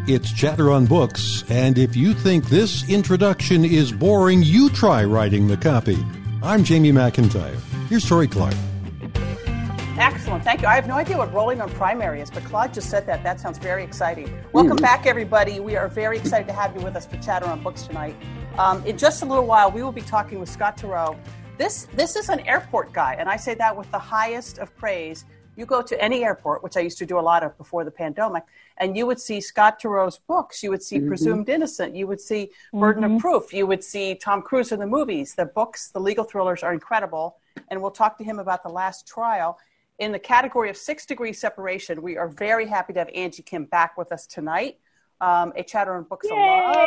It's Chatter on Books, and if you think this introduction is boring, you try writing the copy. I'm Jamie McIntyre. Here's Tori Clark. Excellent. Thank you. I have no idea what rolling on primary is, but Claude just said that. That sounds very exciting. Welcome back, everybody. We are very excited to have you with us for Chatter on Books tonight. In just a little while, we will be talking with Scott Turow. This is an airport guy, and I say that with the highest of praise. You go to any airport, which I used to do a lot of before the pandemic, and you would see Scott Turow's books. You would see Presumed Innocent. You would see Burden of Proof. You would see Tom Cruise in the movies. The books, the legal thrillers are incredible, and we'll talk to him about the last trial. In the category of 6 Degrees Separation, we are very happy to have Angie Kim back with us tonight, a Chatter on Books alum.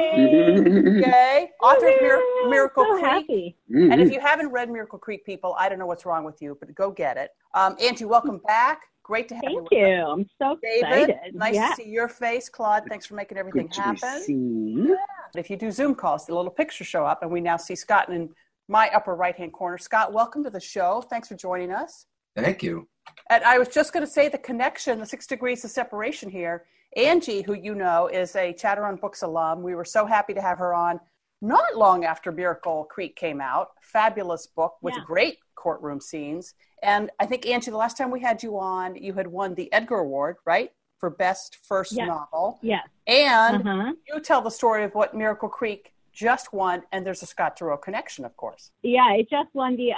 Yay. Author of Miracle Creek. Happy. And if you haven't read Miracle Creek, people, I don't know what's wrong with you, but go get it. Angie, welcome back. Great to have you with us. Thank you. I'm so David, excited. nice to see your face. Claude, thanks for making everything happen. Yeah. If you do Zoom calls, the little pictures show up, and we now see Scott in my upper right-hand corner. Scott, welcome to the show. Thanks for joining us. Thank you. And I was just going to say the connection, the 6 Degrees of Separation here. Angie, who you know, is a Chatter on Books alum. We were so happy to have her on not long after Miracle Creek came out. Fabulous book with great courtroom scenes. And I think, Angie, the last time we had you on, you had won the Edgar Award, right? For Best First Novel. Yes. And you tell the story of what Miracle Creek just won, and there's a Scott Turow connection, of course. Yeah, it just won the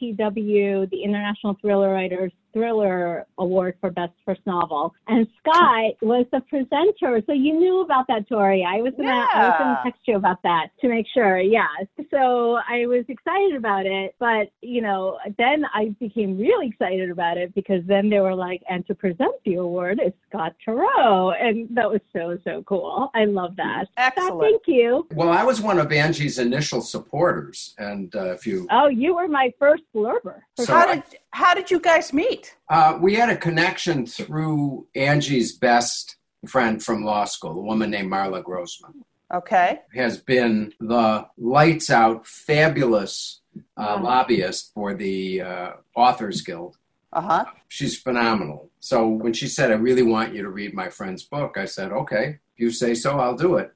ITW, the International Thriller Writers Thriller Award for Best First Novel. And Scott was the presenter. So you knew about that, Tori. I was gonna text you about that to make sure. Yeah. So I was excited about it. But, you know, then I became really excited about it because then they were like, and to present the award is Scott Turow. And that was so, so cool. I love that. Excellent. Scott, thank you. Well, I was one of Angie's initial supporters. And if you... Oh, you were my first blurber. How did you guys meet? We had a connection through Angie's best friend from law school, a woman named Marla Grossman. Okay. Has been the lights out, fabulous lobbyist for the Authors Guild. She's phenomenal. So when she said, I really want you to read my friend's book, I said, okay, if you say so, I'll do it.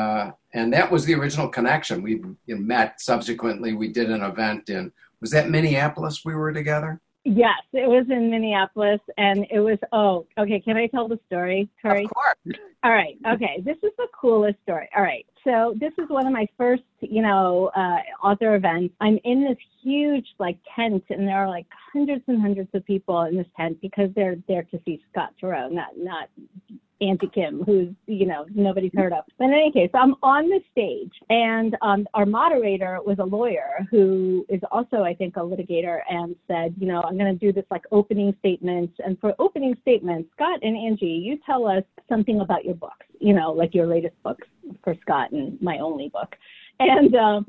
And that was the original connection. We met subsequently. We did an event in, was that Minneapolis we were together? Yes, it was in Minneapolis, and it was, can I tell the story, Tori? Of course. All right, okay, this is the coolest story. All right, so this is one of my first, author events. I'm in this huge, tent, and there are, hundreds and hundreds of people in this tent because they're there to see Scott Turow, not Angie Kim, who's, nobody's heard of. But in any case, I'm on the stage, and our moderator was a lawyer who is also, I think, a litigator, and said, I'm going to do this opening statements. And for opening statements, Scott and Angie, you tell us something about your books, your latest books for Scott and my only book. And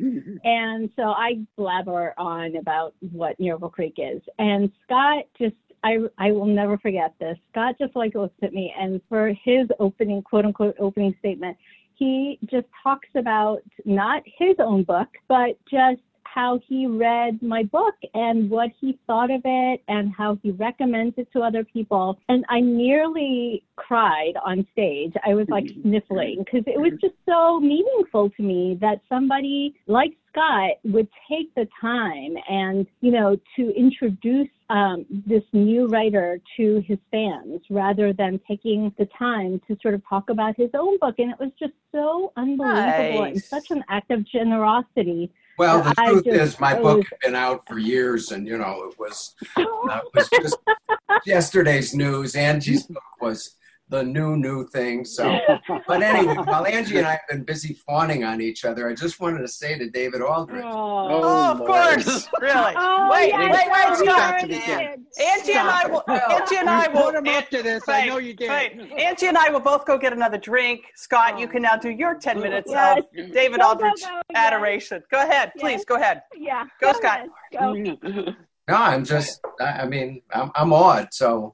so I blabber on about what Miracle Creek is. And Scott just, I will never forget this. Scott just looks at me, and for his opening, quote unquote, opening statement, he just talks about not his own book, but just how he read my book and what he thought of it and how he recommends it to other people. And I nearly cried on stage. I was sniffling because it was just so meaningful to me that somebody like Scott would take the time and, to introduce this new writer to his fans rather than taking the time to sort of talk about his own book. And it was just so unbelievable and such an act of generosity. Well, the truth is my book had been out for years, and, it was just yesterday's news. Angie's book was the new thing. So, but anyway, while Angie and I have been busy fawning on each other, I just wanted to say to David Aldrich. Oh, of course. Really? Wait, Scott. Angie and I will put him up to this. I know you did. Angie and I will both go get another drink. Scott, you can now do your 10 minutes of David Aldrich adoration. Go ahead, please. Go ahead. Yeah. Go, Scott. Go. No, I'm awed. So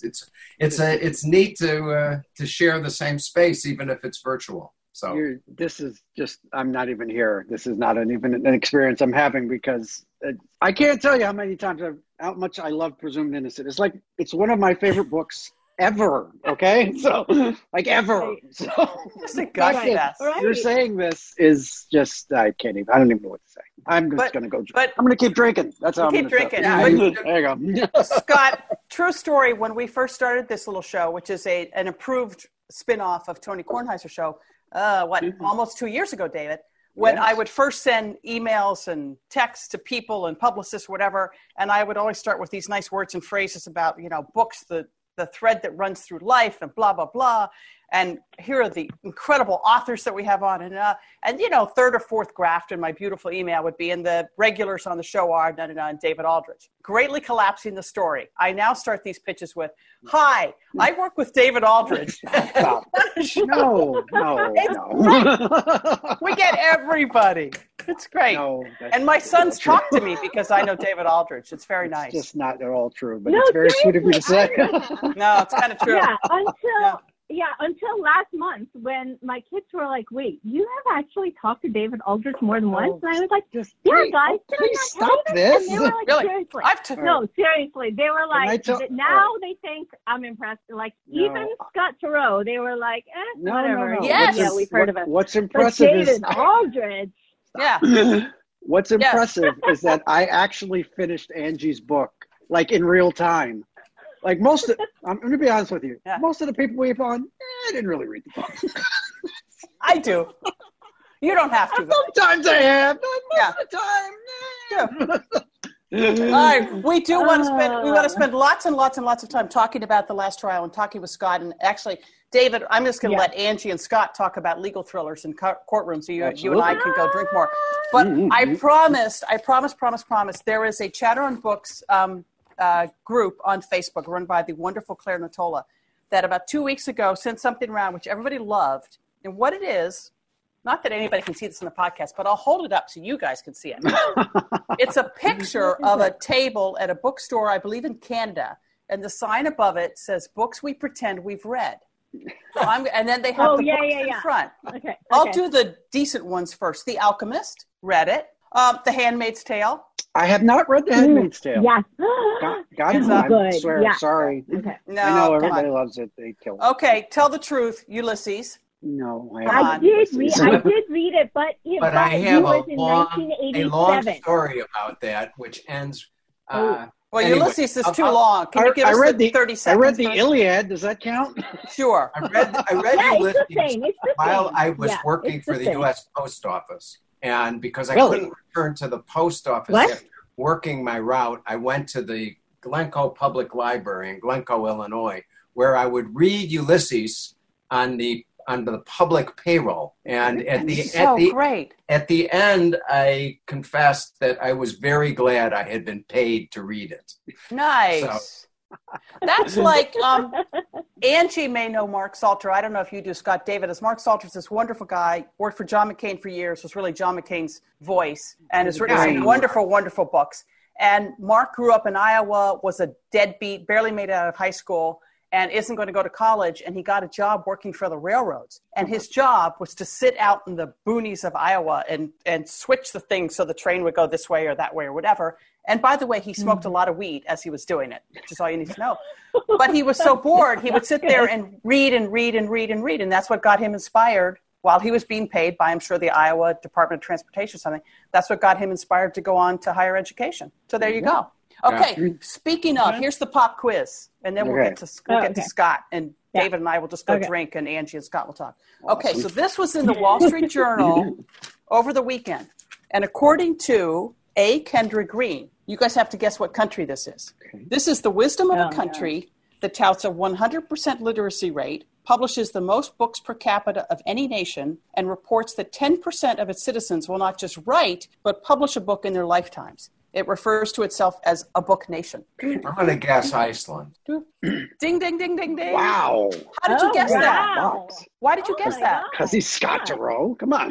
it's neat to share the same space, even if it's virtual. So this is just, I'm not even here. This is not even an experience I'm having because I can't tell you how much I love Presumed Innocent. It's one of my favorite books ever. Okay, so like ever. So you're saying this is just I don't even know what to say. I'm just gonna go. I'm gonna keep drinking. That's how I'm keep drinking. There you go. Scott, true story. When we first started this little show, which is an improved spin-off of Tony Kornheiser's show, almost 2 years ago, David. When I would first send emails and texts to people and publicists, whatever, and I would always start with these nice words and phrases about, books, the thread that runs through life and blah, blah, blah. And here are the incredible authors that we have on. And third or fourth graft in my beautiful email would be, and the regulars on the show are, and David Aldrich. Greatly collapsing the story. I now start these pitches with, hi, I work with David Aldrich. No. We get everybody. It's great. And my sons talk to me because I know David Aldrich. It's very nice. It's just not at all true, but it's very sweet of you to say. No, it's kind of true. Yeah, until last month when my kids were like, wait, you have actually talked to David Aldrich more than once? And I was like, guys. Please stop this. And they were like, really? Seriously. No, seriously. They were like, now they think I'm impressed. Like, even Scott Turow, they were like, whatever. No. Yes. We've heard of it. What's impressive is David Aldrich. Yeah. What's impressive is that I actually finished Angie's book, like in real time. Like I'm going to be honest with you. Yeah. Most of the people we have on, I didn't really read the book. I do. You don't have to. Sometimes I have. Most of the time. All right. We do want to spend lots and lots and lots of time talking about the last trial and talking with Scott. And actually, David, I'm just going to let Angie and Scott talk about legal thrillers and courtrooms so you and I can go drink more. But I promise, there is a Chatter on Books group on Facebook run by the wonderful Claire Notola that about 2 weeks ago sent something around which everybody loved. And what it is, not that anybody can see this in the podcast, but I'll hold it up so you guys can see it. It's a picture of a table at a bookstore, I believe in Canada, and the sign above it says, "Books we pretend we've read." So and then they have the books in front. Okay. I'll do the decent ones first. The Alchemist, read it. The Handmaid's Tale. I have not read The Handmaid's Tale. Yes. God, I swear, sorry. Okay. No, I know everybody loves it. They kill it. Okay, tell the truth, Ulysses. No, I did read it, but I have a long story about that, which ends. Well, anyway, Ulysses is too long. Can you give us 30 seconds? I read the Iliad. Does that count? Sure. I read Ulysses while I was working for the U.S. Post Office. And because I couldn't return to the post office after working my route, I went to the Glencoe Public Library in Glencoe, Illinois, where I would read Ulysses on the public payroll. And at the end, I confessed that I was very glad I had been paid to read it. Nice. So. That's like Angie may know Mark Salter. I don't know if you do, Scott. David, as Mark Salter's this wonderful guy, worked for John McCain for years, was really John McCain's voice, and has written some wonderful, wonderful books. And Mark grew up in Iowa, was a deadbeat, barely made it out of high school, and isn't going to go to college. And he got a job working for the railroads. And his job was to sit out in the boonies of Iowa and switch the things so the train would go this way or that way or whatever. And by the way, he smoked a lot of weed as he was doing it, which is all you need to know. But he was so bored, he would sit there and read. And that's what got him inspired while he was being paid by, I'm sure, the Iowa Department of Transportation or something. That's what got him inspired to go on to higher education. So there you go. Okay, speaking of, here's the pop quiz. And then we'll get to Scott. And David and I will just go drink, and Angie and Scott will talk. Okay, so this was in the Wall Street Journal over the weekend. And according to A. Kendra Green, you guys have to guess what country this is. Okay. This is the wisdom of a country that touts a 100% literacy rate, publishes the most books per capita of any nation, and reports that 10% of its citizens will not just write, but publish a book in their lifetimes. It refers to itself as a book nation. I'm going to guess Iceland. Ding, ding, ding, ding, ding. Wow. How did you guess that? Why did you guess that? Because he's Scott Turow. Come on.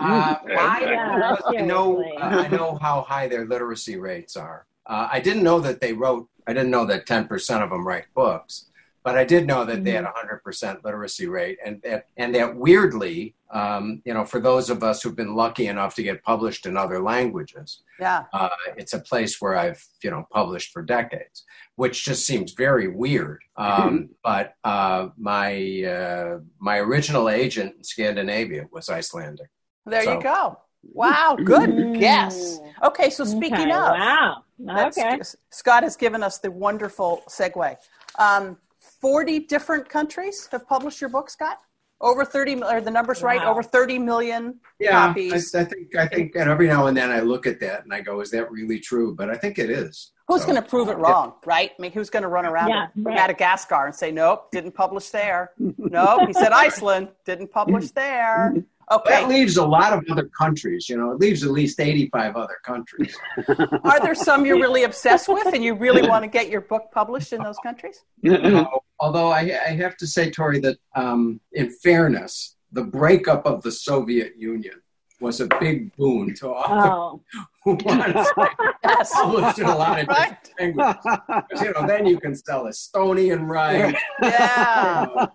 I know how high their literacy rates are. I didn't know that 10% of them write books. But I did know that they had 100% literacy rate, and that weirdly, for those of us who've been lucky enough to get published in other languages, it's a place where I've published for decades, which just seems very weird. But my original agent in Scandinavia was Icelandic. There you go. Wow, good guess. Okay, so speaking of, Scott has given us the wonderful segue. 40 different countries have published your book, Scott? Over 30, are the numbers right? Over 30 million copies. I think, and every now and then I look at that and I go, is that really true? But I think it is. Who's going to prove it wrong, right? I mean, who's going to run around Madagascar and say, nope, didn't publish there. Nope, he said Iceland, didn't publish there. Okay. That leaves a lot of other countries, It leaves at least 85 other countries. Are there some you're really obsessed with and you really want to get your book published in those countries? Although I have to say, Tori, that in fairness, the breakup of the Soviet Union was a big boon to authors who wanted to publish in a lot of different languages. Then you can sell Estonian rights. Yeah.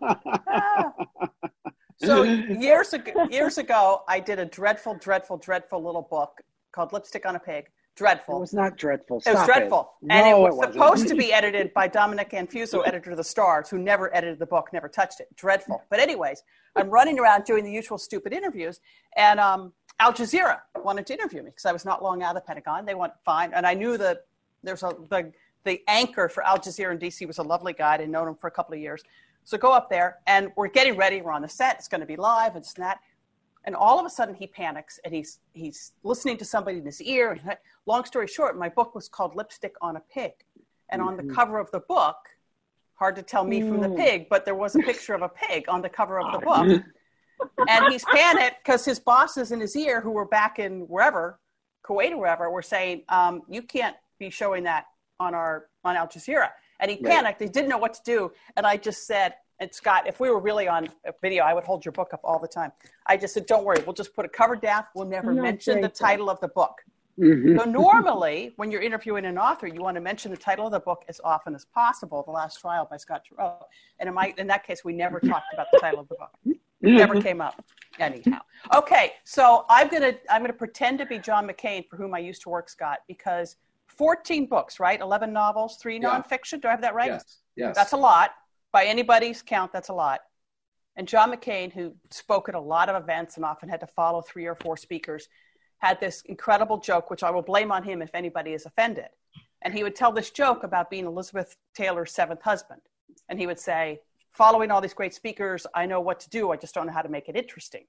So years ago, I did a dreadful little book called Lipstick on a Pig. Dreadful. It was not dreadful. It was dreadful. And it was supposed to be edited by Dominic Anfuso, editor of The Stars, who never edited the book, never touched it. Dreadful. But anyways, I'm running around doing the usual stupid interviews, and Al Jazeera wanted to interview me because I was not long out of the Pentagon. They went fine, and I knew that the anchor for Al Jazeera in D.C. was a lovely guy. I'd known him for a couple of years. So go up there, and we're getting ready. We're on the set. It's going to be live and that. And all of a sudden, he panics, and he's listening to somebody in his ear. Long story short, my book was called Lipstick on a Pig. And on the cover of the book, hard to tell me from the pig, but there was a picture of a pig on the cover of the book. And he's panicked because his bosses in his ear, who were back in wherever, Kuwait or wherever, were saying, you can't be showing that on Al Jazeera. And he panicked. He didn't know what to do. And I just said, and Scott, if we were really on a video, I would hold your book up all the time. I just said, don't worry. We'll just put a cover down. We'll never mention the title of the book. So normally, when you're interviewing an author, you want to mention the title of the book as often as possible, The Last Trial by Scott Turow. And in that case, we never talked about the title of the book. It never came up anyhow. Okay, so I'm gonna pretend to be John McCain, for whom I used to work, Scott, because 14 books, right? 11 novels, 3 nonfiction. Do I have that right? Yes. That's a lot. By anybody's count, that's a lot. And John McCain, who spoke at a lot of events and often had to follow 3 or 4 speakers, had this incredible joke, which I will blame on him if anybody is offended. And he would tell this joke about being Elizabeth Taylor's 7th husband. And he would say, following all these great speakers, I know what to do. I just don't know how to make it interesting.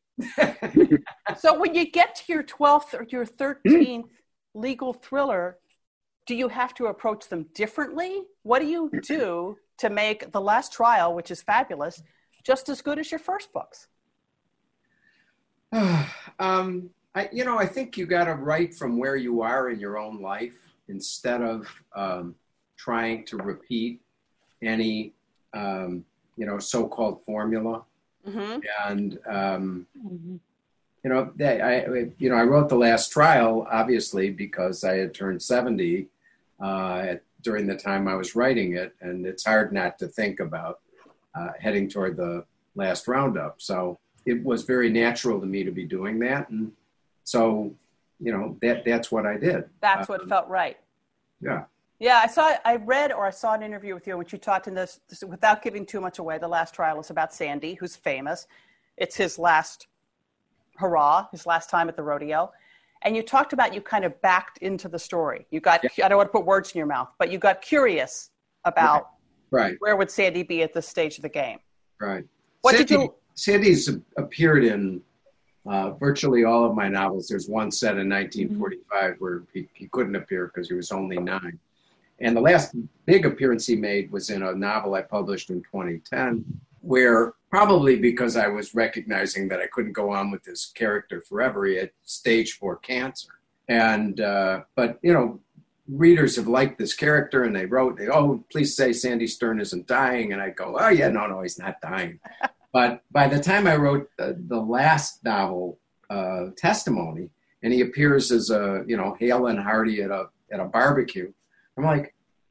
So when you get to your 12th or your 13th legal thriller, do you have to approach them differently? What do you do to make The Last Trial, which is fabulous, just as good as your first books? I think you got to write from where you are in your own life instead of trying to repeat any, so-called formula. And, I wrote The Last Trial, obviously, because I had turned 70 during the time I was writing it. And it's hard not to think about heading toward the last roundup. So it was very natural to me to be doing that. And so, that's what I did. That's what felt right. Yeah. Yeah, I read or I saw an interview with you in which you talked in this, without giving too much away. The Last Trial is about Sandy, who's famous. It's his last hurrah, his last time at the rodeo. And you talked about you kind of backed into the story. You got, I don't want to put words in your mouth, but you got curious about where would Sandy be at this stage of the game. Right. Sandy's appeared in virtually all of my novels. There's one set in 1945 where he couldn't appear because he was only 9. And the last big appearance he made was in a novel I published in 2010, where probably because I was recognizing that I couldn't go on with this character forever, he had stage 4 cancer. And, but readers have liked this character and they wrote, please say Sandy Stern isn't dying. And I go, oh yeah, no, he's not dying. But by the time I wrote the last novel, Testimony, and he appears as hale and hearty at a barbecue, I'm like,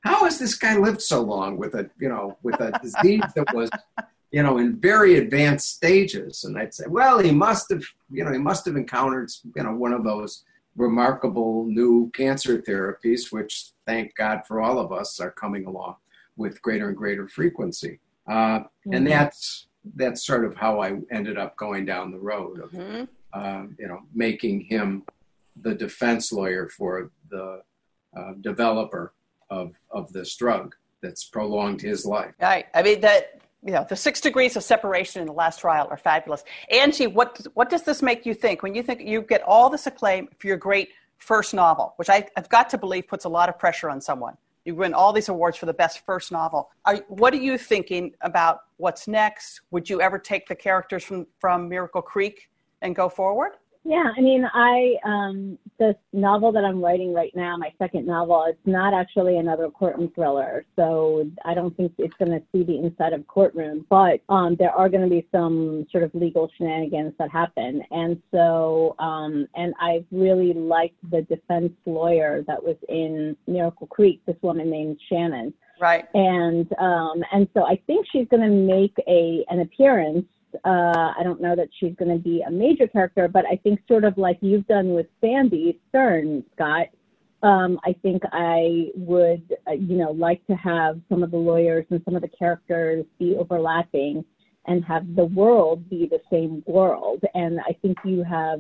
how has this guy lived so long with a disease that was, in very advanced stages? And I'd say, well, he must have encountered, one of those remarkable new cancer therapies, which, thank God for all of us, are coming along with greater and greater frequency. And that's sort of how I ended up going down the road of, making him the defense lawyer for the developer of this drug that's prolonged his life. Right. I mean, the 6 degrees of separation in the last trial are fabulous. Angie, what does this make you think? When you think you get all this acclaim for your great first novel, which I've got to believe puts a lot of pressure on someone. You win all these awards for the best first novel. What are you thinking about what's next? Would you ever take the characters from Miracle Creek and go forward? Yeah, I mean, this novel that I'm writing right now, my second novel, it's not actually another courtroom thriller. So I don't think it's going to see the inside of courtroom, but there are going to be some sort of legal shenanigans that happen. And so, and I really liked the defense lawyer that was in Miracle Creek, this woman named Shannon. Right. And so I think she's going to make an appearance. I don't know that she's going to be a major character, but I think sort of like you've done with Sandy Stern, Scott, I think I would, like to have some of the lawyers and some of the characters be overlapping and have the world be the same world. And I think you have,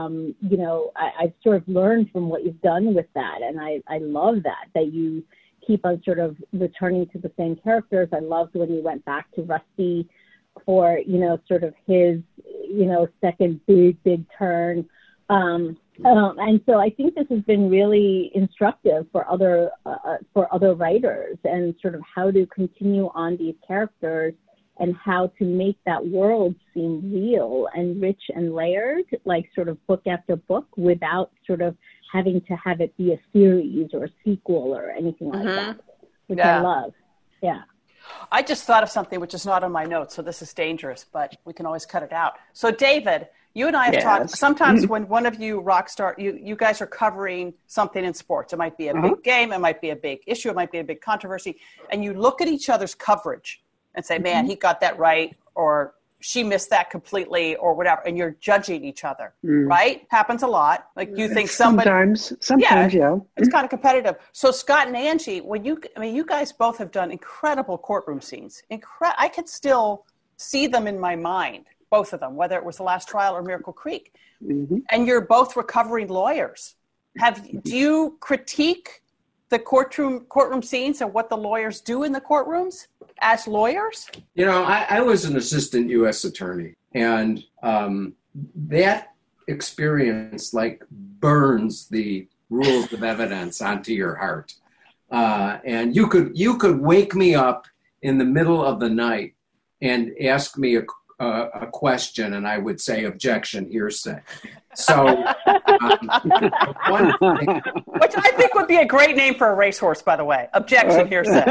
I've sort of learned from what you've done with that. And I love that you keep on sort of returning to the same characters. I loved when you went back to Rusty for, sort of his, second big turn. And so I think this has been really instructive for other writers and sort of how to continue on these characters and how to make that world seem real and rich and layered, like sort of book after book, without sort of having to have it be a series or a sequel or anything like that, which I love. Yeah. I just thought of something which is not on my notes, so this is dangerous, but we can always cut it out. So, David, you and I have talked sometimes when one of you rock star, you guys are covering something in sports. It might be a big game, it might be a big issue, it might be a big controversy, and you look at each other's coverage and say, man, he got that right, or she missed that completely, or whatever, and you're judging each other, right? Happens a lot. Like you think somebody... Sometimes, yeah. It's kind of competitive. So Scott and Angie, you guys both have done incredible courtroom scenes. I could still see them in my mind, both of them, whether it was The Last Trial or Miracle Creek. And you're both recovering lawyers. Do you critique the courtroom scenes and what the lawyers do in the courtrooms as lawyers? I was an assistant U.S. attorney, and that experience burns the rules of evidence onto your heart. And you could wake me up in the middle of the night and ask me a question, and I would say, objection, hearsay. So, one thing, which I think would be a great name for a racehorse, by the way. Objection, hearsay.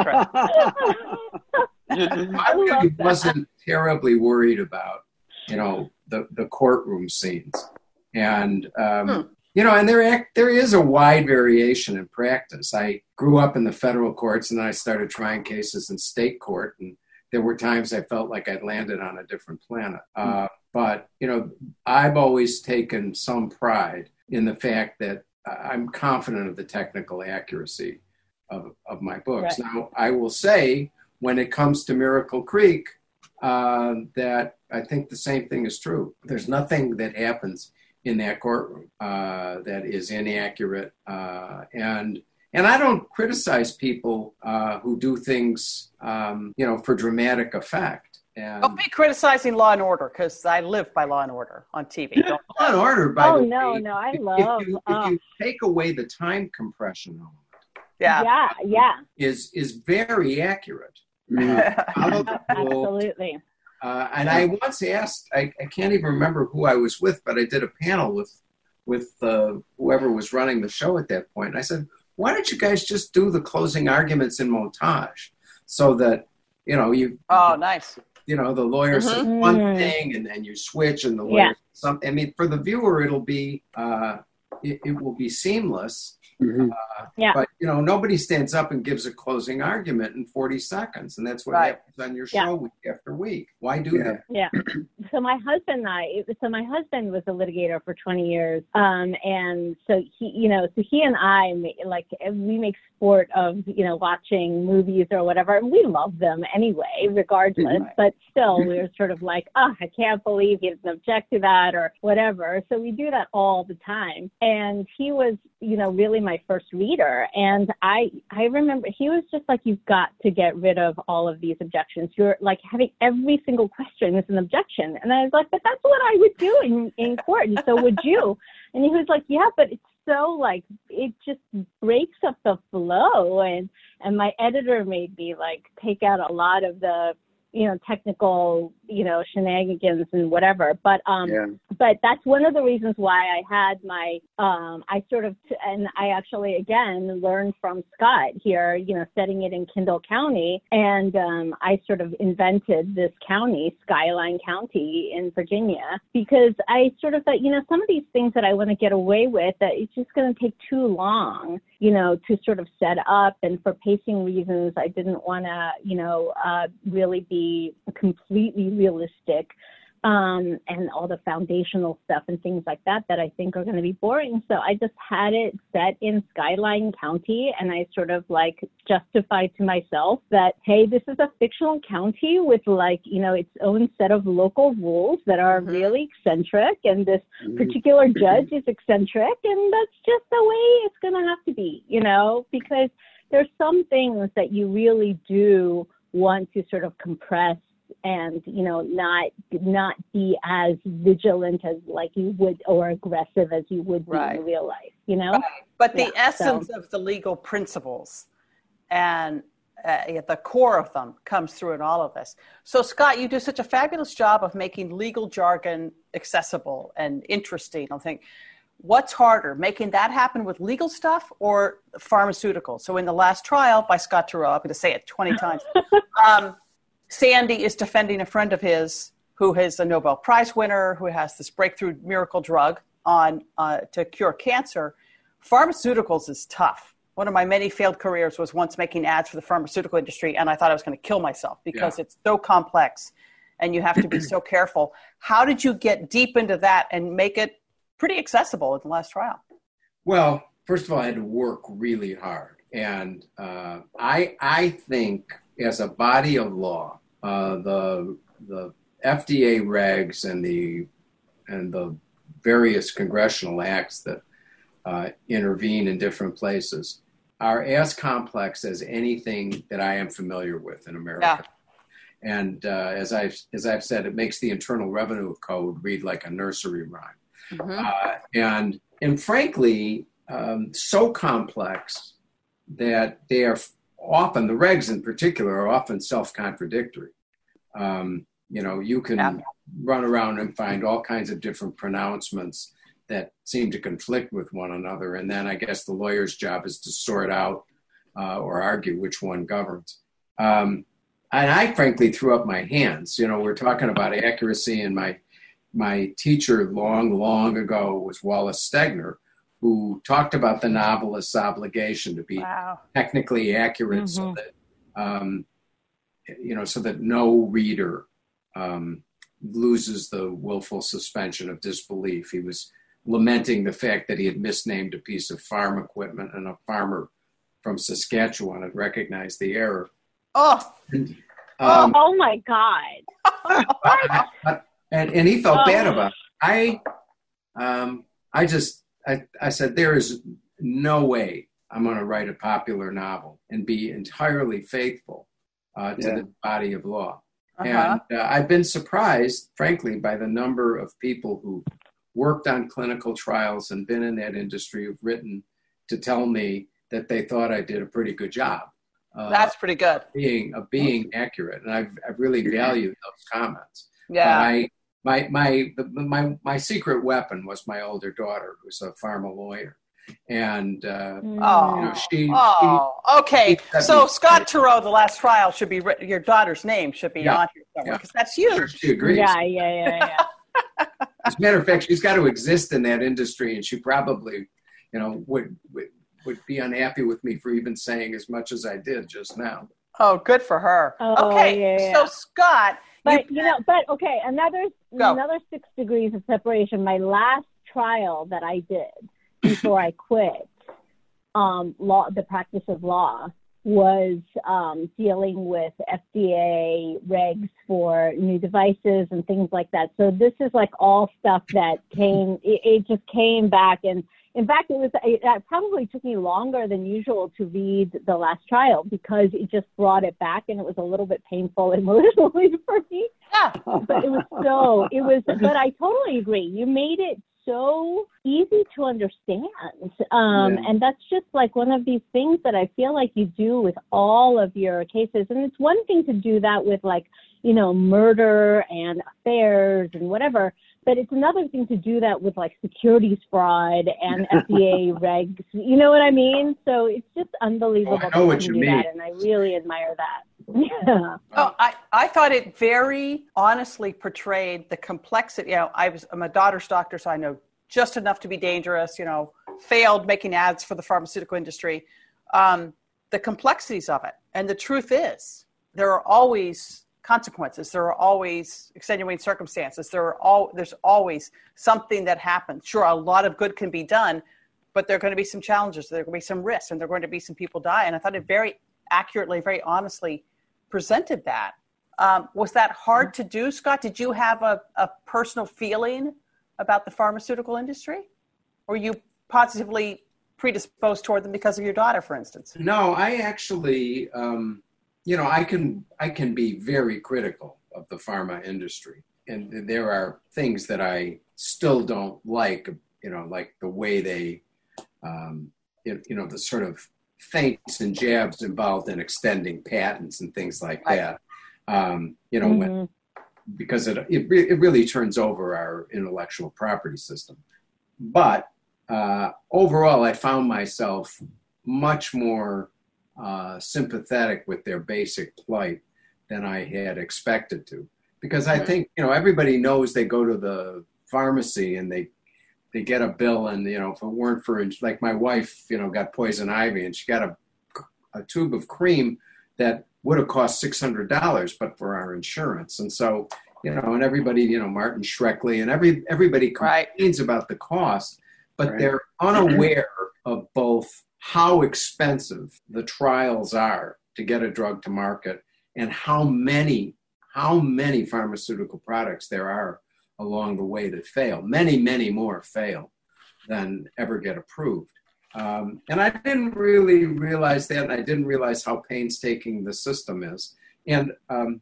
I really wasn't terribly worried about, the courtroom scenes, and and there is a wide variation in practice. I grew up in the federal courts, and then I started trying cases in state court, and there were times I felt like I'd landed on a different planet. But, I've always taken some pride in the fact that I'm confident of the technical accuracy of my books. Right. Now, I will say, when it comes to Miracle Creek, that I think the same thing is true. There's nothing that happens in that courtroom that is inaccurate. And I don't criticize people who do things, for dramatic effect. And don't be criticizing Law and Order, because I live by Law and Order on TV. Law and Order, by the way. No, I love. If you take away the time compression element, is very accurate. Absolutely. And I once asked, I can't even remember who I was with, but I did a panel with whoever was running the show at that point. And I said, why don't you guys just do the closing arguments in montage, so that you? Oh, nice. The lawyer says one thing, and then you switch, and the lawyer something. I mean, for the viewer, it'll be it will be seamless. Mm-hmm. But, nobody stands up and gives a closing argument in 40 seconds. And that's what happens on your show week after week. Why do that? Yeah. So my husband was a litigator for 20 years. And so he and I, we make sport of, watching movies or whatever. And we love them anyway, regardless. Mm-hmm. But still, we're sort of like, I can't believe he doesn't object to that or whatever. So we do that all the time. And he was, really my first reader. And I remember he was just like, you've got to get rid of all of these objections. You're like having every single question is an objection. And I was like, but that's what I would do in court. And so would you? And he was like, yeah, but it's so like, it just breaks up the flow. And my editor made me like take out a lot of the, technical, shenanigans and whatever. But that's one of the reasons why I had my, and I actually, again, learned from Scott here, setting it in Kendall County. And I sort of invented this county, Skyline County in Virginia, because I sort of thought, some of these things that I want to get away with, that it's just going to take too long, to sort of set up. And for pacing reasons, I didn't want to, really be completely realistic, and all the foundational stuff and things like that I think are going to be boring. So I just had it set in Skyline County, and I sort of like justified to myself that, hey, this is a fictional county with its own set of local rules that are really eccentric, and this particular judge is eccentric, and that's just the way it's going to have to be, because there's some things that you really do want to sort of compress and, not be as vigilant as like you would, or aggressive as you would be in real life, But the essence of the legal principles and at the core of them comes through in all of this. So Scott, you do such a fabulous job of making legal jargon accessible and interesting. I think, what's harder, making that happen with legal stuff or pharmaceuticals? So in the last trial by Scott Turow, I'm going to say it 20 times, Sandy is defending a friend of his who is a Nobel Prize winner, who has this breakthrough miracle drug to cure cancer. Pharmaceuticals is tough. One of my many failed careers was once making ads for the pharmaceutical industry, and I thought I was going to kill myself because it's so complex and you have to be so careful. How did you get deep into that and make it pretty accessible in the last trial? Well, first of all, I had to work really hard. And I think as a body of law, the FDA regs and the various congressional acts that intervene in different places are as complex as anything that I am familiar with in America. Yeah. And as I've said, it makes the Internal Revenue Code read like a nursery rhyme. Mm-hmm. And frankly, so complex that they are often, the regs in particular, are often self-contradictory. You can run around and find all kinds of different pronouncements that seem to conflict with one another. And then I guess the lawyer's job is to sort out or argue which one governs. And I frankly threw up my hands. We're talking about accuracy, and my teacher long ago was Wallace Stegner, who talked about the novelist's obligation to be technically accurate, so that so that no reader loses the willful suspension of disbelief. He was lamenting the fact that he had misnamed a piece of farm equipment, and a farmer from Saskatchewan had recognized the error. Oh my God! And he felt bad about it. I said, there is no way I'm going to write a popular novel and be entirely faithful to the body of law. And I've been surprised, frankly, by the number of people who worked on clinical trials and been in that industry who've written to tell me that they thought I did a pretty good job. That's pretty good. Being accurate. And I've really valued those comments. Yeah. My secret weapon was my older daughter, who's a pharma lawyer, and okay. So Scott Turow, the last trial should be your daughter's name should be on here somewhere because that's huge. She agrees. Yeah. As a matter of fact, she's got to exist in that industry, and she probably, would be unhappy with me for even saying as much as I did just now. Oh, good for her. Okay, so Scott. But, okay, another 6 degrees of separation. My last trial that I did before I quit the practice of law was dealing with FDA regs for new devices and things like that. So this is like all stuff that it just came back. And in fact, it probably took me longer than usual to read the last trial because it just brought it back, and it was a little bit painful emotionally for me. Yeah. But but I totally agree. You made it so easy to understand. And that's just like one of these things that I feel like you do with all of your cases. And it's one thing to do that with murder and affairs and whatever, but it's another thing to do that with like securities fraud and FDA regs. You know what I mean? So it's just unbelievable. I know what you mean. That, and I really admire that. Yeah. Oh, I thought it very honestly portrayed the complexity. I'm a daughter's doctor, so I know just enough to be dangerous, failed making ads for the pharmaceutical industry, the complexities of it. And the truth is there are always consequences. There are always extenuating circumstances. There's always something that happens. Sure, a lot of good can be done, but there are going to be some challenges. There are going to be some risks, and there are going to be some people die. And I thought it very accurately, very honestly presented that. Was that hard to do, Scott? Did you have a personal feeling about the pharmaceutical industry? Or were you positively predisposed toward them because of your daughter, for instance? No, I actually, I can be very critical of the pharma industry. And there are things that I still don't like, like the way they, the sort of feints and jabs involved in extending patents and things like that. Because it really turns over our intellectual property system. But overall, I found myself much more sympathetic with their basic plight than I had expected to. Because I think, everybody knows they go to the pharmacy and they get a bill, and, if it weren't for, like my wife, got poison ivy, and she got a tube of cream that would have cost $600, but for our insurance. And so, and everybody, Martin Shkreli and everybody complains about the cost, but they're unaware of both how expensive the trials are to get a drug to market and how many pharmaceutical products there are along the way that fail. Many, many more fail than ever get approved. And I didn't really realize that, and I didn't realize how painstaking the system is. And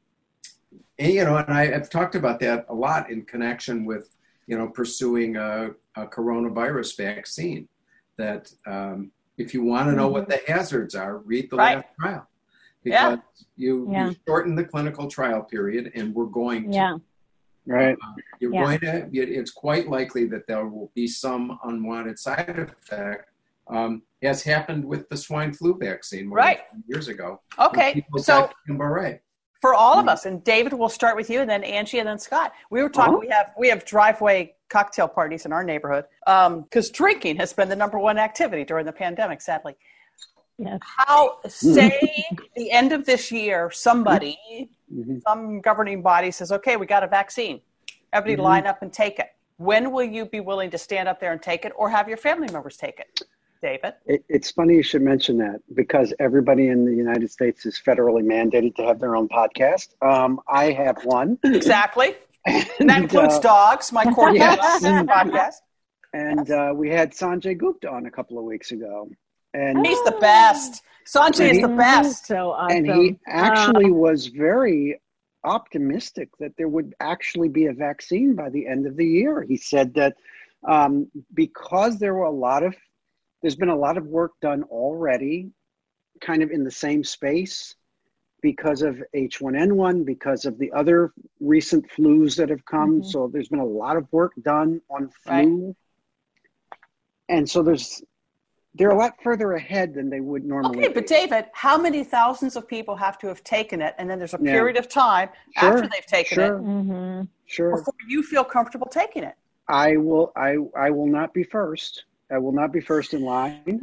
I have talked about that a lot in connection with, pursuing a coronavirus vaccine. That if you want to know what the hazards are, read the last trial. Because you shorten the clinical trial period, and we're going to. Yeah. Right. It's quite likely that there will be some unwanted side effect, as happened with the swine flu vaccine more than years ago. Okay, so for all of us, and David, we'll start with you, and then Angie, and then Scott. We were talking. We have driveway cocktail parties in our neighborhood because drinking has been the number one activity during the pandemic, sadly. Yes. Say the end of this year, somebody, some governing body says, okay, we got a vaccine. Everybody line up and take it. When will you be willing to stand up there and take it, or have your family members take it? David? It's funny you should mention that, because everybody in the United States is federally mandated to have their own podcast. I have one. Exactly. And that includes dogs, my core podcast. And we had Sanjay Gupta on a couple of weeks ago. And he's the best. Sanjay is the best. So awesome. And he actually was very optimistic that there would actually be a vaccine by the end of the year. He said that because there's been a lot of work done already kind of in the same space because of H1N1, because of the other recent flus that have come. So there's been a lot of work done on flu. And so they're a lot further ahead than they would normally be. But David, how many thousands of people have to have taken it, and then there's a period of time after they've taken it Sure. before you feel comfortable taking it? I will not be first. I will not be first in line.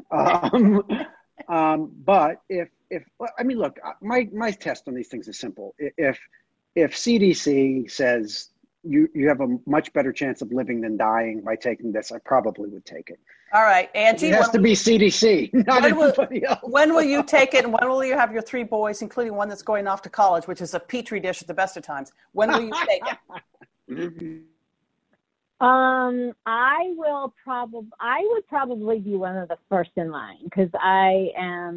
But if I mean, look, my test on these things is simple. If CDC says you have a much better chance of living than dying by taking this, I probably would take it. All right, Angie. It has to be CDC, not anybody else. When will you take it, and when will you have your 3 boys, including one that's going off to college, which is a petri dish at the best of times? When will you take it? I would probably be one of the first in line because I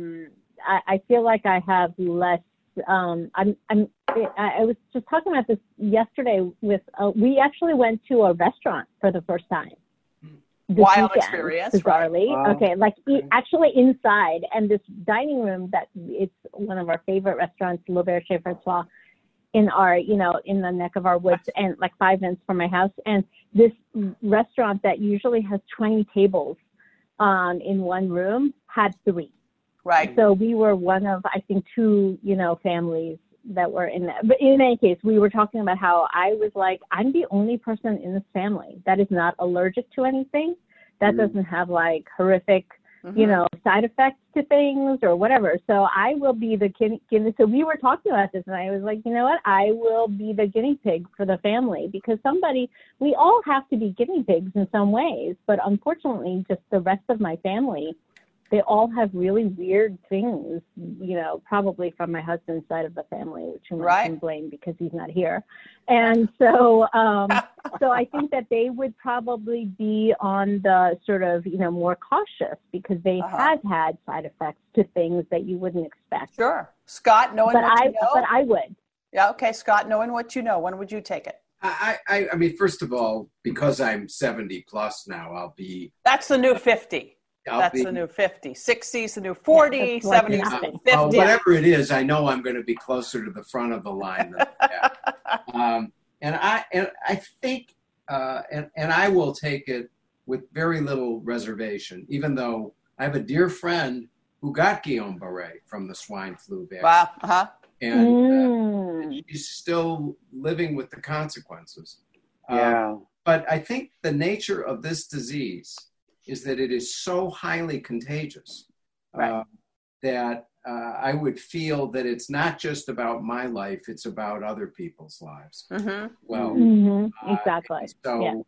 feel like I have less. I was just talking about this yesterday with. We actually went to a restaurant for the first time. Wild experience, bizarrely. Right? Wow. Okay, like actually inside, and this dining room that it's one of our favorite restaurants, L'Auberge Chez Francois, in our, in the neck of our woods, and like 5 minutes from my house. And this restaurant that usually has 20 tables in one room had 3. Right. So we were one of, I think, 2, families that were in that. But in any case, we were talking about how I was like, I'm the only person in this family that is not allergic to anything, that doesn't have like horrific, side effects to things or whatever. So I will be the guinea. So we were talking about this, and I was like, you know what? I will be the guinea pig for the family, because we all have to be guinea pigs in some ways. But unfortunately, just the rest of my family, they all have really weird things, probably from my husband's side of the family, which I can blame because he's not here. And so, so I think that they would probably be on the sort of, more cautious, because they have had side effects to things that you wouldn't expect. Sure. Scott, knowing what you know. But I would. Yeah. Okay. Scott, knowing what you know, when would you take it? I mean, first of all, because I'm 70 plus now, I'll be. That's the new 50. That's the new 50. 60's the new 40, 70's the new 50. Whatever it is, I know I'm going to be closer to the front of the line than that. And I think, and I will take it with very little reservation, even though I have a dear friend who got Guillain-Barré from the swine flu vaccine. Wow. And she's still living with the consequences. But I think the nature of this disease is that it is so highly contagious that I would feel that it's not just about my life, it's about other people's lives. Well, exactly. So,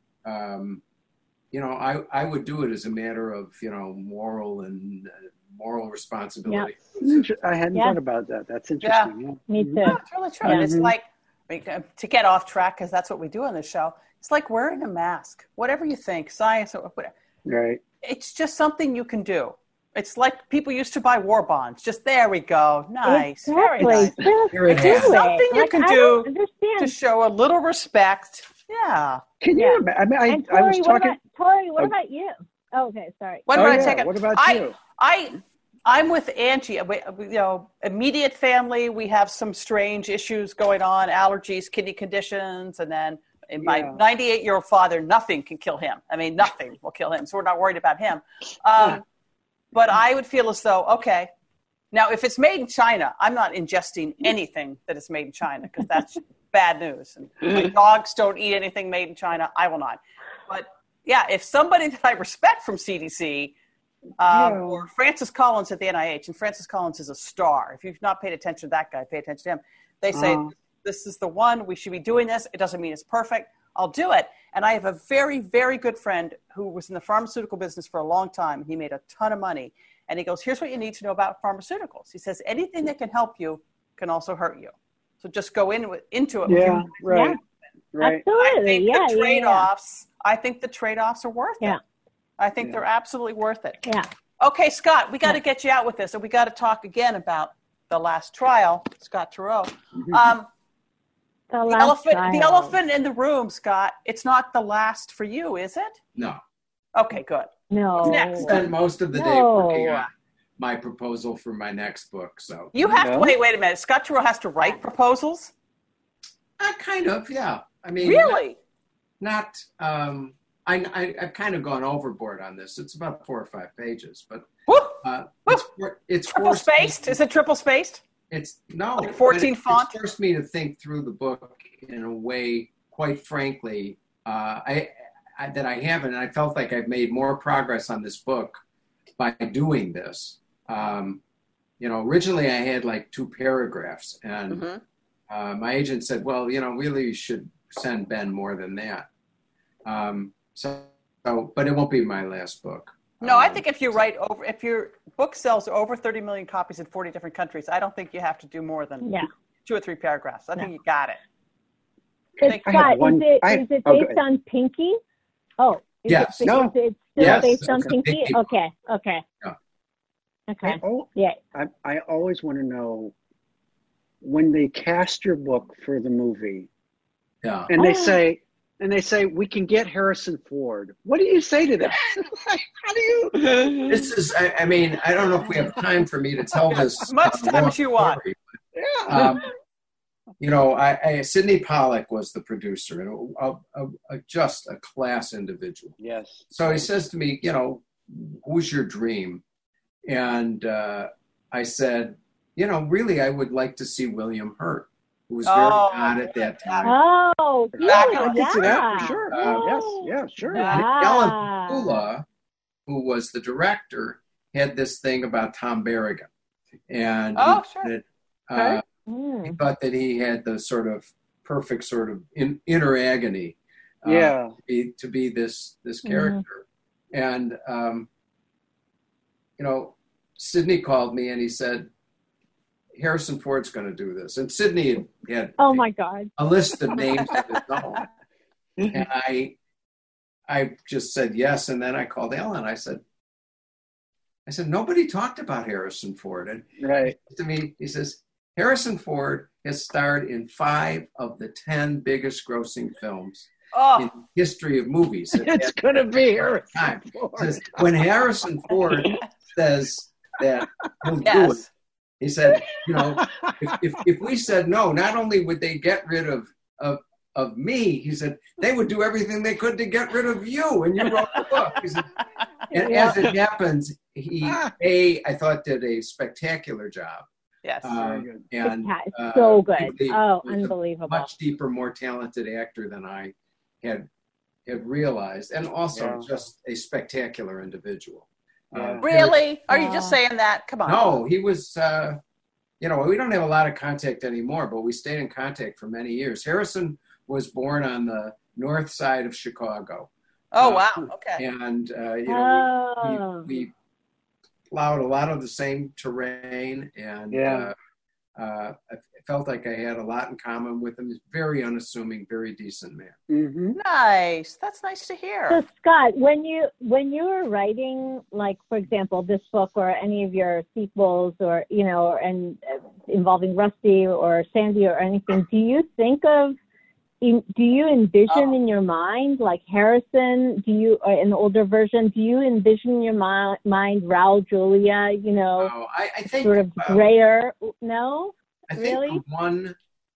I would do it as a matter of, moral responsibility. Yeah. I hadn't thought about that. That's interesting. Yeah. Me too. No, it's really true. Yeah. It's like, to get off track, because that's what we do on this show, it's like wearing a mask. Whatever you think, science or whatever. Right. It's just something you can do. It's like people used to buy war bonds. Just there we go. Nice. Exactly. Very nice. It's something you can do to show a little respect. Yeah. Can you imagine? I mean, I was talking. Tori, what about you? Oh, okay, sorry. When I take it? What about you? I'm with Angie. Immediate family. We have some strange issues going on, allergies, kidney conditions, and then my 98-year-old father, nothing can kill him. I mean, nothing will kill him, so we're not worried about him. But I would feel as though, okay, now if it's made in China, I'm not ingesting anything that is made in China, because that's bad news. And my dogs don't eat anything made in China. I will not. But yeah, if somebody that I respect from CDC or Francis Collins at the NIH, and Francis Collins is a star. If you've not paid attention to that guy, pay attention to him. They say, this is the one, we should be doing this. It doesn't mean it's perfect. I'll do it. And I have a very, very good friend who was in the pharmaceutical business for a long time. He made a ton of money. And he goes, here's what you need to know about pharmaceuticals. He says, anything that can help you can also hurt you. So just go into it. Yeah, right. Absolutely. I think the trade-offs are worth it. I think they're absolutely worth it. Yeah. Okay, Scott, we got to get you out with this. And we got to talk again about the last trial, Scott Turow. The elephant in the room, Scott. It's not the last for you, is it? No. Okay, good. No. What's next? I spent most of the day working on my proposal for my next book. So you have to wait a minute. Scott Turow has to write proposals? Kind of, yeah. I mean, really? Not. I've kind of gone overboard on this. It's about 4 or 5 pages, but it's triple spaced. Is it triple spaced? It's no, like 14 font. It forced me to think through the book in a way. Quite frankly, I that I haven't. And I felt like I've made more progress on this book by doing this. Originally I had like 2 paragraphs, and my agent said, well, really you should send Ben more than that. But it won't be my last book. No, I think if your book sells over 30 million copies in 40 different countries, I don't think you have to do more than 2 or 3 paragraphs. I think you got it. Scott, is it based on Pinky? Oh, yes. Is it still based on Pinky? Okay. Yeah. Okay. I always want to know, when they cast your book for the movie, and they say we can get Harrison Ford. What do you say to that? How do you? This is. I mean, I don't know if we have time for me to tell this. As much time as you want. Sidney Pollack was the producer, and just a class individual. Yes. So he says to me, who's your dream? And I said, really, I would like to see William Hurt, who was very hot at that time. Oh, I can see that for sure. Yes, sure. Ellen Pakula, who was the director, had this thing about Tom Berrigan. And he thought that he had the sort of perfect sort of inner agony to be this character. And, Sidney called me and he said, Harrison Ford's going to do this. And Sidney had my God, a list of names of his own. And I just said yes. And then I called Ellen. I said, nobody talked about Harrison Ford. And to me, he says, Harrison Ford has starred in 5 of the 10 biggest grossing films in the history of movies. It's going to be Harrison Ford. Says, when Harrison Ford says that he'll do it, he said, if we said no, not only would they get rid of me, he said, they would do everything they could to get rid of you. And you wrote the book. He said, and as it happens, I thought did a spectacular job. Yes. And so good. Unbelievable. Much deeper, more talented actor than I had realized, and also just a spectacular individual. Really? Are you just saying that? Come on. No, he was, we don't have a lot of contact anymore, but we stayed in contact for many years. Harrison was born on the north side of Chicago. Oh, wow. Okay. And, we plowed a lot of the same terrain, and I felt like I had a lot in common with him. He's very unassuming, very decent man. Mm-hmm. Nice. That's nice to hear. So Scott, when you were writing, like, for example, this book or any of your sequels, or and involving Rusty or Sandy or anything, do you envision in your mind, like Harrison, in the older version, do you envision in your mind Raul Julia, I think sort of grayer? No? I really? think one,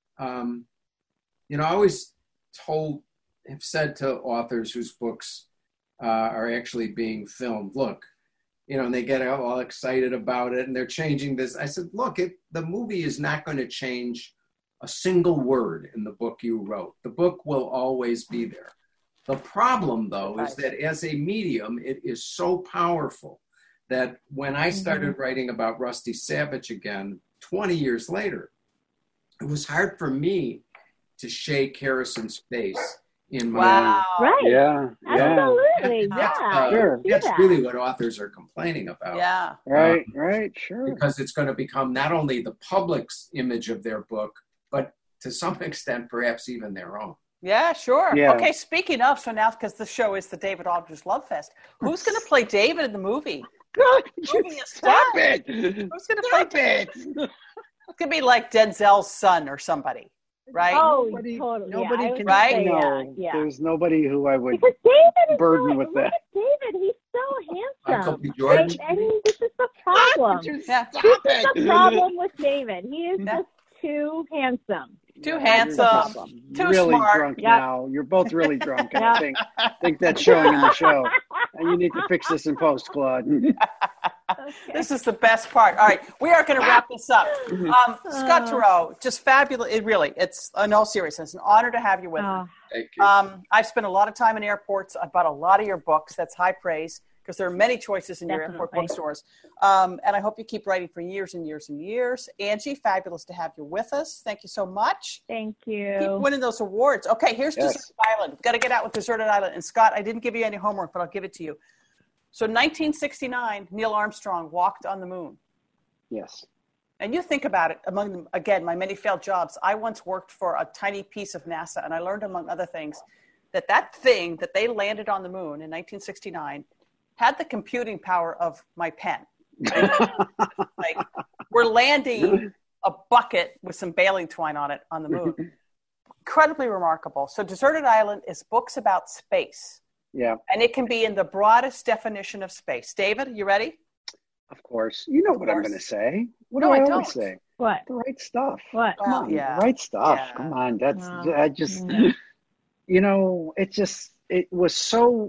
I always have said to authors whose books are actually being filmed, look, and they get all excited about it and they're changing this. I said, look, the movie is not going to change a single word in the book you wrote. The book will always be there. The problem, though, is that as a medium, it is so powerful that when I started writing about Rusty Savage again, 20 years later, it was hard for me to shake Harrison's face in my Right. Yeah. Absolutely. That's really what authors are complaining about. Yeah. Right. Sure. Because it's going to become not only the public's image of their book, but to some extent, perhaps even their own. Yeah, sure. Yeah. Okay, speaking of, so now because the show is the David Aldrich Love Fest, who's going to play David in the movie? Stop it! Who's going to play David? It's going to be like Denzel's son or somebody, right? Oh, Nobody totally. can right? No, there's nobody who I would because David burden with that. David, he's so handsome. Michael B. Jordan. I mean, this is the problem. This is the problem with David. He is just too handsome. Too handsome. Too really smart. Drunk now. You're both really drunk. And I think that's showing in the show. And you need to fix this in post, Claude. This is the best part. All right, we are going to wrap this up. Scott Turow, just fabulous. It's in all seriousness, an honor to have you with me. Thank you. I've spent a lot of time in airports. I've bought a lot of your books. That's high praise because there are many choices in your airport bookstores. And I hope you keep writing for years and years and years. Angie, fabulous to have you with us. Thank you so much. Thank you. Keep winning those awards. Okay, here's Deserted Island. We've got to get out with Deserted Island. And Scott, I didn't give you any homework, but I'll give it to you. So 1969, Neil Armstrong walked on the moon. Yes. And you think about it, among them, again, my many failed jobs, I once worked for a tiny piece of NASA, and I learned, among other things, that thing that they landed on the moon in 1969 had the computing power of my pen. Like, we're landing a bucket with some baling twine on it on the moon. Incredibly remarkable. So Deserted Island is books about space. Yeah. And it can be in the broadest definition of space. David, you ready? Of course. You know what I'm going to say. What do I always say? What? The right stuff. What? Come on, the right stuff. Yeah. Come on. I just, you know, it was so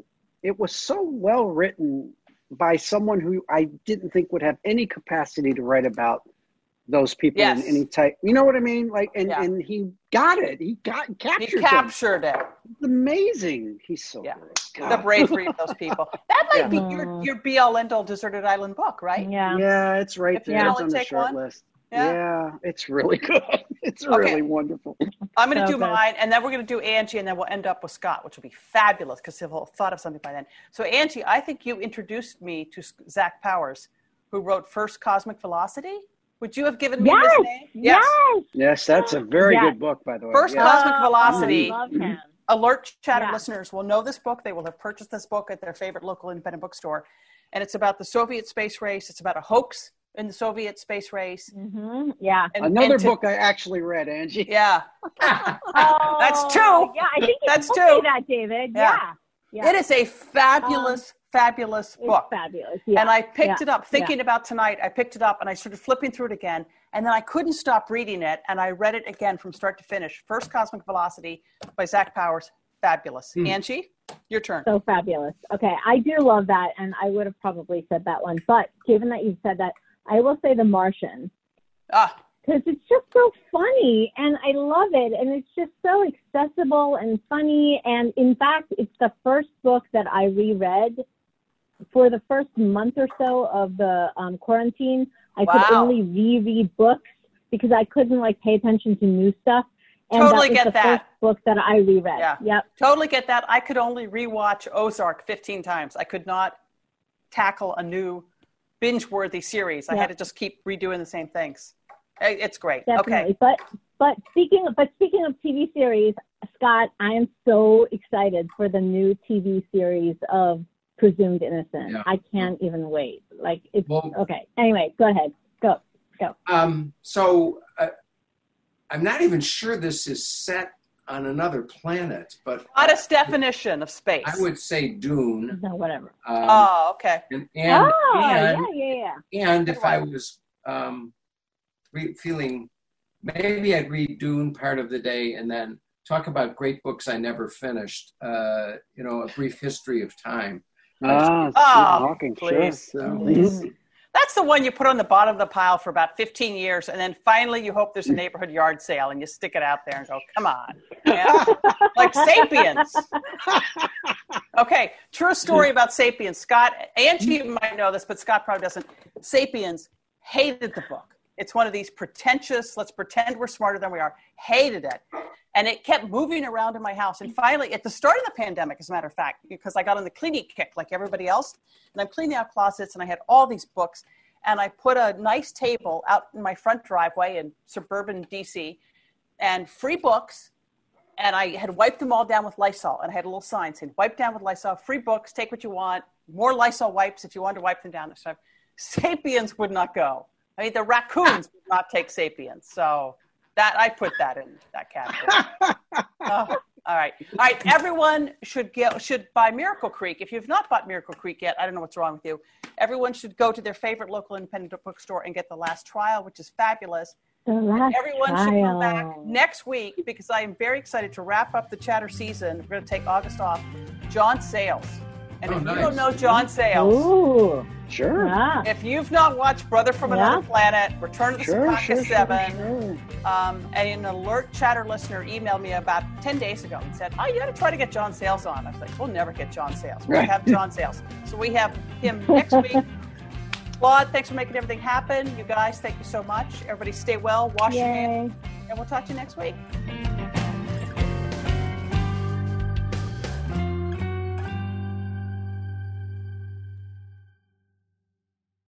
well written by someone who I didn't think would have any capacity to write about those people in any type. You know what I mean? Like, and he got it. He captured it. It's amazing. He's so good. God. The bravery of those people. That might be your be-all, end-all Deserted Island book, right? Yeah. Yeah, it's right there. It's on the short list. Yeah, it's really good. It's really wonderful. I'm going to do mine, and then we're going to do Angie, and then we'll end up with Scott, which will be fabulous because he'll have thought of something by then. So, Angie, I think you introduced me to Zach Powers, who wrote First Cosmic Velocity. Would you have given me his name? Yes, that's a very good book, by the way. First Cosmic Velocity. I love him. Alert Chatter listeners will know this book. They will have purchased this book at their favorite local independent bookstore. And it's about the Soviet space race. It's about a hoax in the Soviet space race. Mm-hmm. Yeah. Another book I actually read, Angie. Yeah. That's two. Yeah, I think that's two. That, David. Yeah. It is a fabulous book. Fabulous. Yeah. And I picked it up thinking about tonight. I picked it up and I started flipping through it again. And then I couldn't stop reading it. And I read it again from start to finish. First Cosmic Velocity by Zach Powers. Fabulous. Angie, your turn. So fabulous. Okay. I do love that. And I would have probably said that one. But given that you've said that, I will say The Martian. Because it's just so funny. And I love it. And it's just so accessible and funny. And in fact, it's the first book that I reread for the first month or so of the quarantine. I could only reread books because I couldn't pay attention to new stuff. And totally that was get the that. first book that I reread. Yeah. Yep. Totally get that. I could only rewatch Ozark 15 times. I could not tackle a new binge-worthy series. I had to just keep redoing the same things. It's great. Definitely. Okay. But speaking of TV series, Scott, I am so excited for the new TV series of Presumed Innocent. Yeah. I can't even wait. Okay. Anyway, go ahead. Go. So I'm not even sure this is set on another planet, but modest definition of space. I would say Dune. No, whatever. Okay. And if I was feeling, maybe I'd read Dune part of the day and then talk about great books I never finished. A Brief History of Time. Please. That's the one you put on the bottom of the pile for about 15 years, and then finally you hope there's a neighborhood yard sale, and you stick it out there and go, come on. Yeah? Like Sapiens. Okay, true story about Sapiens. Scott, Angie might know this, but Scott probably doesn't. Sapiens hated the book. It's one of these pretentious, let's pretend we're smarter than we are, hated it. And it kept moving around in my house. And finally, at the start of the pandemic, as a matter of fact, because I got on the cleaning kick like everybody else, and I'm cleaning out closets, and I had all these books, and I put a nice table out in my front driveway in suburban DC, and free books, and I had wiped them all down with Lysol, and I had a little sign saying, wipe down with Lysol, free books, take what you want, more Lysol wipes if you want to wipe them down. So Sapiens would not go. I mean, the raccoons would not take Sapiens, so... I put that in that category. All right. Everyone should buy Miracle Creek. If you've not bought Miracle Creek yet, I don't know what's wrong with you. Everyone should go to their favorite local independent bookstore and get The Last Trial, which is fabulous. Everyone should come back next week because I am very excited to wrap up the Chatter season. We're going to take August off. John Sayles, And if you don't know John Sayles, ooh, sure. Yeah. If you've not watched Brother from Another Planet, Return of the Secaucus 7, and an Alert Chatter listener emailed me about 10 days ago and said, you got to try to get John Sayles on. I was like, we'll never get John Sayles. We'll have John Sayles. So we have him next week. Claude, thanks for making everything happen. You guys, thank you so much. Everybody stay well, wash your hands, and we'll talk to you next week.